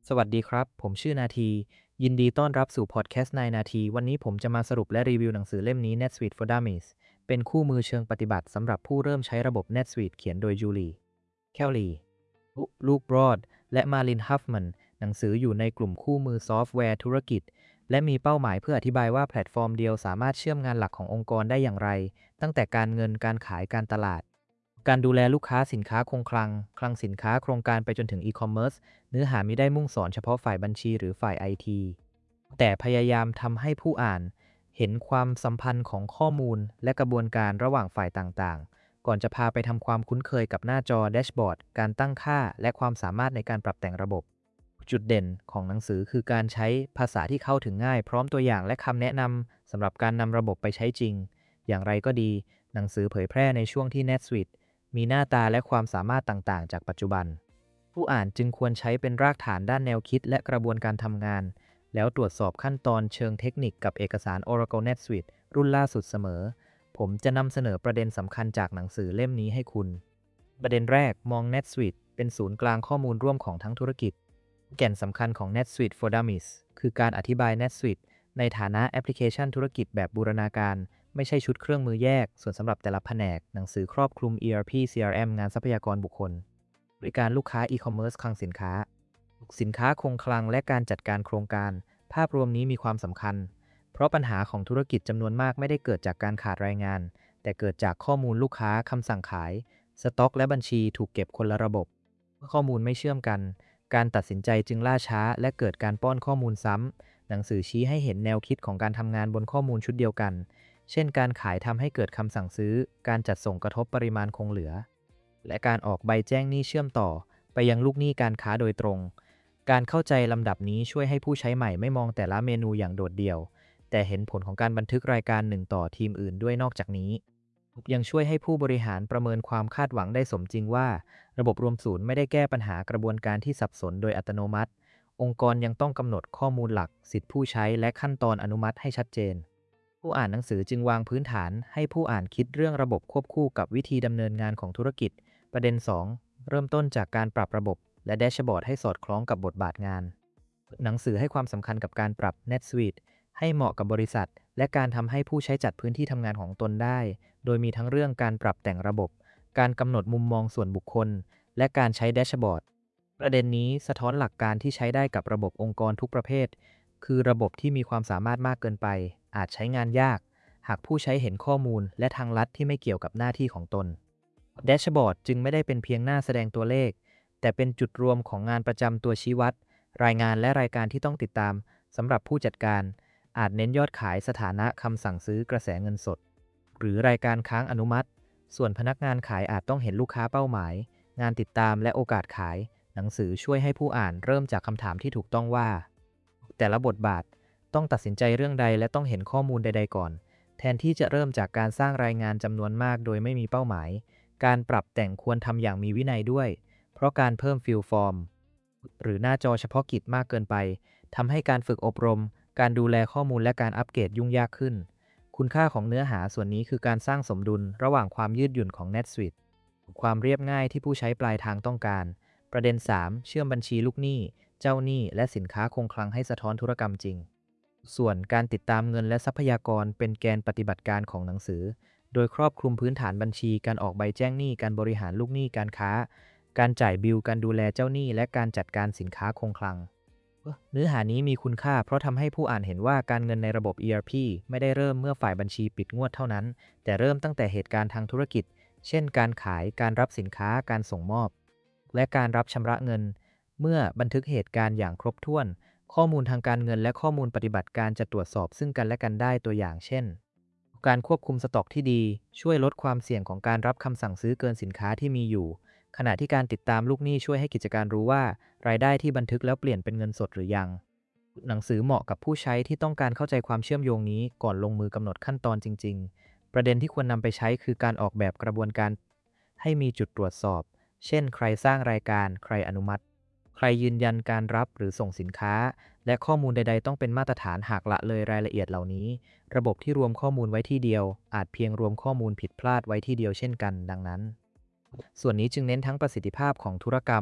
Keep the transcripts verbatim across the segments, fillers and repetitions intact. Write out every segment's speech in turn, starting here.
สวัสดีครับ ผมชื่อนาที ยินดีต้อนรับสู่พอดแคสต์นายนาที วันนี้ผมจะมาสรุปและรีวิวหนังสือเล่มนี้ NetSuite for Dummies เป็นคู่มือเชิงปฏิบัติสำหรับผู้เริ่มใช้ระบบ NetSuite เขียนโดยจูลี แคลลี ลูกบรอด และมาริน ฮัฟมัน หนังสืออยู่ในกลุ่มคู่มือซอฟต์แวร์ธุรกิจ และมีเป้าหมายเพื่ออธิบายว่าแพลตฟอร์มเดียวสามารถเชื่อมงานหลักขององค์กรได้อย่างไร ตั้งแต่การเงิน การขาย การตลาด การดูแลลูกค้าสินค้าคงคลัง คลังสินค้าโครงการไปจนถึงอีคอมเมิร์ซ เนื้อหามิได้มุ่งสอนเฉพาะฝ่ายบัญชีหรือฝ่ายไอทีแต่พยายามทำให้ผู้อ่านเห็นความสัมพันธ์ของข้อมูลและกระบวนการระหว่างฝ่ายต่างๆ ก่อนจะพาไปทำความคุ้นเคยกับหน้าจอแดชบอร์ด การตั้งค่าและความสามารถในการปรับแต่งระบบ จุดเด่นของหนังสือคือการใช้ภาษาที่เข้าถึงง่ายพร้อมตัวอย่างและคำแนะนำสำหรับการนำระบบไปใช้จริง อย่างไรก็ดี หนังสือเผยแพร่ในช่วงที่ NetSuite มีหน้าตาและความสามารถต่างๆ จากปัจจุบัน ผู้อ่านจึงควรใช้เป็นรากฐานด้านแนวคิดและกระบวนการทำงาน แล้วตรวจสอบขั้นตอนเชิงเทคนิคกับเอกสาร Oracle NetSuite รุ่นล่าสุดเสมอ ผมจะนำเสนอประเด็นสำคัญจากหนังสือเล่มนี้ให้คุณ ประเด็นแรกมอง NetSuite เป็นศูนย์กลางข้อมูลร่วมของทั้งธุรกิจ แก่นสำคัญของ NetSuite for Dummies คือการอธิบาย NetSuite ในฐานะแอปพลิเคชันธุรกิจแบบบูรณาการ ไม่ใช่ชุดเครื่องมือแยก ส่วนสำหรับแต่ละแผนก หนังสือครอบคลุม อี อาร์ พี ซี อาร์ เอ็ม งานทรัพยากรบุคคล บริการลูกค้าอีคอมเมิร์ซคลังสินค้า สินค้าคงคลังและการจัดการโครงการ ภาพรวมนี้มีความสำคัญ เพราะปัญหาของธุรกิจจำนวนมากไม่ได้เกิดจากการขาดรายงาน แต่เกิดจากข้อมูลลูกค้าคำสั่งขาย สต็อกและบัญชีถูกเก็บคนละระบบ เมื่อข้อมูลไม่เชื่อมกัน การตัดสินใจจึงล่าช้าและเกิดการป้อนข้อมูลซ้ำ หนังสือชี้ให้เห็นแนวคิดของการทำงานบนข้อมูลชุดเดียวกัน เช่นการขายทำให้เกิดคำสั่งซื้อ การจัดส่งกระทบปริมาณคงเหลือ และการออกใบแจ้งหนี้เชื่อมต่อไปยังลูกหนี้การค้าโดยตรง การเข้าใจลำดับนี้ช่วยให้ผู้ใช้ใหม่ไม่มองแต่ละเมนูอย่างโดดเดี่ยว แต่เห็นผลของการบันทึกรายการหนึ่งต่อทีมอื่นด้วยนอกจากนี้ยังช่วยให้ผู้บริหารประเมินความคาดหวังได้สมจริงว่าระบบรวมศูนย์ไม่ได้แก้ปัญหากระบวนการที่สับสนโดยอัตโนมัติ องค์กรยังต้องกำหนดข้อมูลหลักสิทธิผู้ใช้และขั้นตอนอนุมัติให้ชัดเจน ผู้อ่านหนังสือจึงวางพื้นฐานให้ผู้อ่านคิดเรื่องระบบควบคู่กับวิธีดำเนินงานของธุรกิจ ประเด็น สอง เริ่มต้นจากการปรับระบบและแดชบอร์ดให้สอดคล้องกับบทบาทงาน หนังสือให้ความสำคัญกับการปรับ NetSuite ให้เหมาะกับบริษัท และการทำให้ผู้ใช้จัดพื้นที่ทำงานของตนได้ โดยมีทั้งเรื่องการปรับแต่งระบบ การกำหนดมุมมองส่วนบุคคล และการใช้แดชบอร์ด ประเด็นนี้สะท้อนหลักการที่ใช้ได้กับระบบองค์กรทุกประเภท คือระบบที่มีความสามารถมากเกินไป อาจใช้งานยาก หากผู้ใช้เห็นข้อมูลและทางลัดที่ไม่เกี่ยวกับหน้าที่ของตน แดชบอร์ดจึงไม่ได้เป็นเพียงหน้าแสดงตัวเลข แต่เป็นจุดรวมของงานประจำตัวชี้วัด รายงานและรายการที่ต้องติดตามสำหรับผู้จัดการ อาจเน้นยอดขายสถานะคำสั่งซื้อกระแสเงินสด หรือรายการค้างอนุมัติ ส่วนพนักงานขายอาจต้องเห็นลูกค้าเป้าหมาย งานติดตามและโอกาสขาย หนังสือช่วยให้ผู้อ่านเริ่มจากคำถามที่ถูกต้องว่า แต่ละบทบาทต้องตัดสินใจเรื่องใดและต้องเห็นข้อมูลใดๆก่อน แทนที่จะเริ่มจากการสร้างรายงานจำนวนมากโดยไม่มีเป้าหมาย การปรับแต่งควรทำอย่างมีวินัยด้วย เพราะการเพิ่มฟิลฟอร์มหรือหน้าจอเฉพาะกิจมากเกินไปทำให้การฝึกอบรม การดูแลข้อมูลและการอัปเกรดยุ่งยากขึ้น คุณค่าของเนื้อหาส่วนนี้คือการสร้างสมดุลระหว่างความยืดหยุ่นของ NetSuite ความเรียบง่ายที่ผู้ใช้ปลายทางต้องการ ประเด็น สาม เชื่อมบัญชีลูกหนี้ เจ้าหนี้ และสินค้าคงคลังให้สะท้อนธุรกรรมจริง ส่วนการติดตามเงินและทรัพยากรเป็นแกนปฏิบัติการของหนังสือ โดยครอบคลุมพื้นฐานบัญชี การออกใบแจ้งหนี้ การบริหารลูกหนี้การค้า การจ่ายบิล การดูแลเจ้าหนี้ และการจัดการสินค้าคงคลัง เนื้อหานี้มีคุณค่าเพราะทำให้ผู้อ่านเห็นว่าการเงินในระบบ อี อาร์ พี ไม่ได้เริ่มเมื่อฝ่ายบัญชีปิดงวดเท่านั้น แต่เริ่มตั้งแต่เหตุการณ์ทางธุรกิจ เช่น การขาย การรับสินค้า การส่งมอบ และการรับชำระเงิน เมื่อบันทึกเหตุการณ์อย่างครบถ้วน ข้อมูลทางการเงินและข้อมูลปฏิบัติการจะตรวจสอบซึ่งกันและกันได้ตัวอย่างเช่น การควบคุมสต็อกที่ดีช่วยลดความเสี่ยงของการรับคำสั่งซื้อเกินสินค้าที่มีอยู่ ขณะที่การติดตามลูกหนี้ช่วยให้กิจการรู้ว่ารายได้ที่บันทึกแล้วเปลี่ยนเป็นเงินสดหรือยัง หนังสือเหมาะกับผู้ใช้ที่ต้องการเข้าใจความเชื่อมโยงนี้ก่อนลงมือกำหนดขั้นตอนจริงๆ ประเด็นที่ควรนำไปใช้คือการออกแบบกระบวนการให้มีจุดตรวจสอบ เช่น ใครสร้างรายการ ใครอนุมัติ ใครยืนยันการรับหรือส่งสินค้า และข้อมูลใดๆต้องเป็นมาตรฐานหากละเลยรายละเอียดเหล่านี้ ระบบที่รวมข้อมูลไว้ที่เดียวอาจเพียงรวมข้อมูลผิดพลาดไว้ที่เดียวเช่นกัน ดังนั้น ส่วนนี้จึงเน้นทั้งประสิทธิภาพของธุรกรรม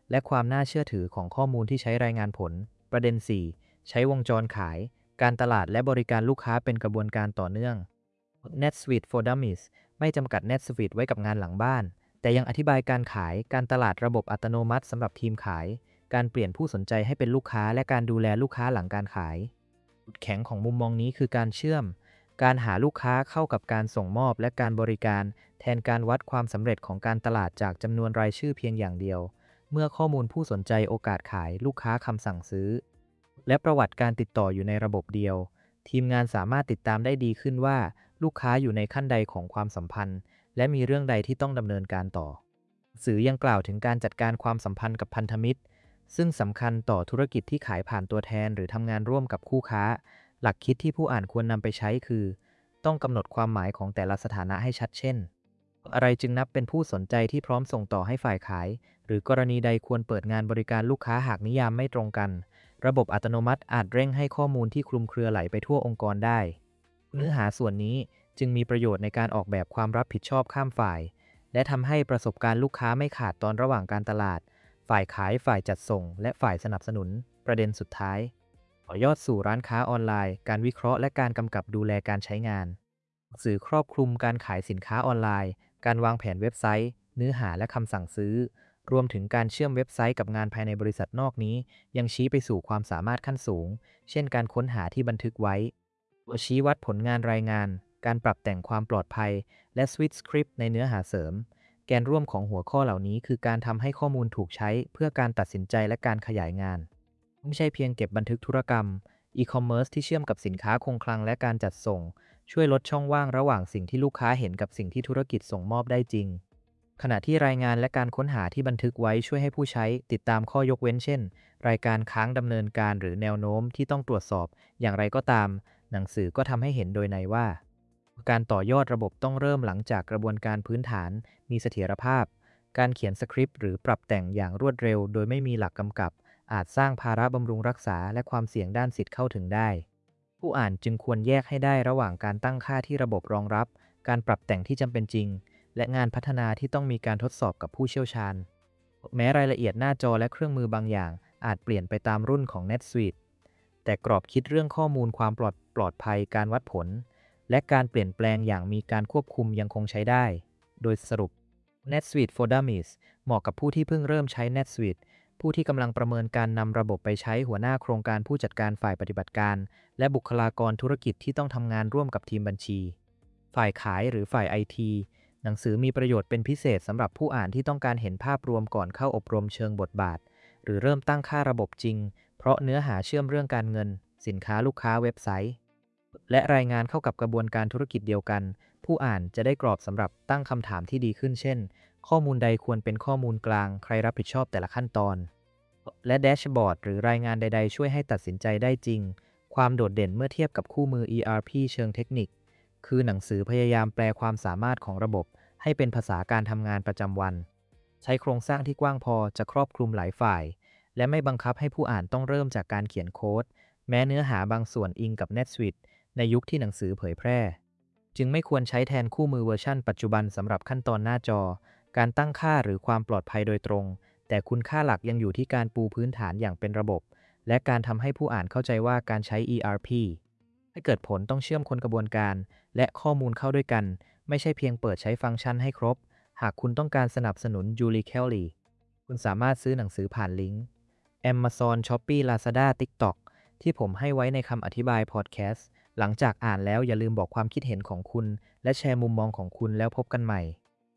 และความน่าเชื่อถือของข้อมูลที่ใช้รายงานผลประเด็น สี่ ใช้วงจรขายการตลาดและบริการลูกค้าเป็นกระบวนการต่อเนื่อง NetSuite for Dummies ไม่จำกัด NetSuite ไว้กับงานหลังบ้านแต่ยังอธิบายการขายการตลาดระบบอัตโนมัติสำหรับทีมขายการเปลี่ยนผู้สนใจให้เป็นลูกค้าและการดูแลลูกค้าหลังการขายจุดแข็งของมุมมองนี้คือการเชื่อมการหาลูกค้าเข้ากับการส่งมอบและการบริการแทนการวัดความสำเร็จของการตลาดจากจำนวนรายชื่อเพียงอย่างเดียวเมื่อข้อมูลผู้สนใจโอกาสขายลูกค้าคำสั่งซื้อและประวัติการติดต่ออยู่ในระบบเดียวทีมงานสามารถติดตามได้ดีขึ้นว่าลูกค้าอยู่ในขั้นใดของความสัมพันธ์และมีเรื่องใดที่ต้องดำเนินการต่อสื่อยังกล่าวถึงการจัดการความสัมพันธ์กับพันธมิตรซึ่งสำคัญต่อธุรกิจที่ขายผ่านตัวแทนหรือทำงานร่วมกับคู่ค้าหลักคิดที่ผู้อ่านควรนำไปใช้คือต้องกำหนดความหมายของแต่ละสถานะให้ชัดเช่นอะไรจึงนับเป็นผู้สนใจที่พร้อมส่งต่อให้ฝ่ายขายหรือกรณีใดควรเปิดงานบริการลูกค้าหากนิยามไม่ตรงกันระบบอัตโนมัติอาจเร่งให้ข้อมูลที่คลุมเครือไหลไปทั่วองค์กรได้เนื้อหาส่วนนี้จึงมีประโยชน์ในการออกแบบความรับผิดชอบข้ามฝ่ายและทำให้ประสบการณ์ลูกค้าไม่ขาดตอนระหว่างการตลาดฝ่ายขายฝ่ายจัดส่งและฝ่ายสนับสนุนประเด็นสุดท้ายต่อยอดสู่ร้านค้าออนไลน์การวิเคราะห์และการกำกับดูแลการใช้งานสื่อครอบคลุมการขายสินค้าออนไลน์การวางแผนเว็บไซต์เนื้อหาและคำสั่งซื้อรวมถึงการเชื่อมเว็บไซต์กับงานภายในบริษัทนอกนี้ยังชี้ไปสู่ความสามารถขั้นสูงเช่นการค้นหาที่บันทึกไว้ชี้วัดผลงานรายงานการปรับแต่งความปลอดภัยและ Switch Script ในเนื้อหาเสริมแกนร่วมของหัวข้อเหล่านี้คือการทำให้ข้อมูลถูกใช้เพื่อการตัดสินใจและการขยายงานไม่ใช่เพียงเก็บบันทึกธุรกรรมอีคอมเมิร์ซที่เชื่อมกับสินค้าคงคลังและการจัดส่งช่วยลดช่องว่างระหว่างสิ่งที่ลูกค้าเห็นกับสิ่งที่ธุรกิจส่งมอบได้จริงขณะที่รายงานและการค้นหาที่บันทึกไว้ช่วยให้ผู้ใช้ติดตามข้อยกเว้นเช่นรายการค้างดำเนินการหรือแนวโน้มที่ต้องตรวจสอบอย่างไรก็ตามหนังสือก็ทำให้เห็นโดยในว่าการต่อยอดระบบต้องเริ่มหลังจากกระบวนการพื้นฐานมีเสถียรภาพการเขียนสคริปต์หรือปรับแต่งอย่างรวดเร็วโดยไม่มีหลักกำกับอาจสร้างภาระบำรุงรักษาและความเสี่ยงด้านสิทธิ์เข้าถึงได้ผู้อ่านจึงควรแยกให้ได้ระหว่างการตั้งค่าที่ระบบรองรับการปรับแต่งที่จำเป็นจริงและงานพัฒนาที่ต้องมีการทดสอบกับผู้เชี่ยวชาญแม้รายละเอียดหน้าจอและเครื่องมือบางอย่างอาจเปลี่ยนไปตามรุ่นของ NetSuite แต่กรอบคิดเรื่องข้อมูลความปลอดปลอดภัยการวัดผลและการเปลี่ยนแปลงอย่างมีการควบคุมยังคงใช้ได้โดยสรุป NetSuite for Dummies เหมาะกับผู้ที่เพิ่งเริ่มใช้ NetSuite ผู้ที่กำลังประเมินการนำระบบไปใช้หัวหน้าโครงการผู้จัดการฝ่ายปฏิบัติการและบุคลากรธุรกิจที่ต้องทำงานร่วมกับทีมบัญชีฝ่ายขายหรือฝ่าย ไอ ที หนังสือมีประโยชน์เป็นพิเศษสำหรับผู้อ่านที่ต้องการเห็นภาพรวมก่อนเข้าอบรมเชิงบทบาทหรือเริ่มตั้งค่าระบบจริงเพราะเนื้อหาเชื่อมเรื่องการเงินสินค้าลูกค้าเว็บไซต์และรายงานเข้ากับกระบวนการธุรกิจเดียวกันผู้อ่านจะได้กรอบสำหรับตั้งคำถามที่ดีขึ้นเช่นข้อมูลใดควรเป็นข้อมูลกลางใครรับผิดชอบแต่ละขั้นตอนและแดชบอร์ดหรือรายงานใดๆช่วยให้ตัดสินใจได้จริงความโดดเด่นเมื่อเทียบกับคู่มือ อี อาร์ พี เชิงเทคนิคคือหนังสือพยายามแปลความสามารถของระบบให้เป็นภาษาการทำงานประจำวันใช้โครงสร้างที่กว้างพอจะครอบคลุมหลายฝ่ายและไม่บังคับให้ผู้อ่านต้องเริ่มจากการเขียนโค้ดแม้เนื้อหาบางส่วนอิงกับ NetSuite ในยุคที่หนังสือเผยแพร่จึงไม่ควรใช้แทนคู่มือเวอร์ชั่นปัจจุบันสำหรับขั้นตอนหน้าจอการตั้งค่าหรือความปลอดภัยโดยตรงแต่คุณค่าหลักยังอยู่ที่การปูพื้นฐานอย่างเป็นระบบและการทำให้ผู้อ่านเข้าใจว่าการใช้ อี อาร์ พี ให้เกิดผลต้องเชื่อมคนกระบวนการและข้อมูลเข้าด้วยกันไม่ใช่เพียงเปิดใช้ฟังก์ชันให้ครบหากคุณต้องการสนับสนุน Julie Kelly คุณสามารถซื้อหนังสือผ่านลิงก์ Amazon Shopee Lazada TikTok ที่ผมให้ไว้ในคำอธิบายพอดแคสต์หลังจากอ่านแล้วอย่าลืมบอกความคิดเห็นของคุณและแชร์มุมมองของคุณแล้วพบกันใหม่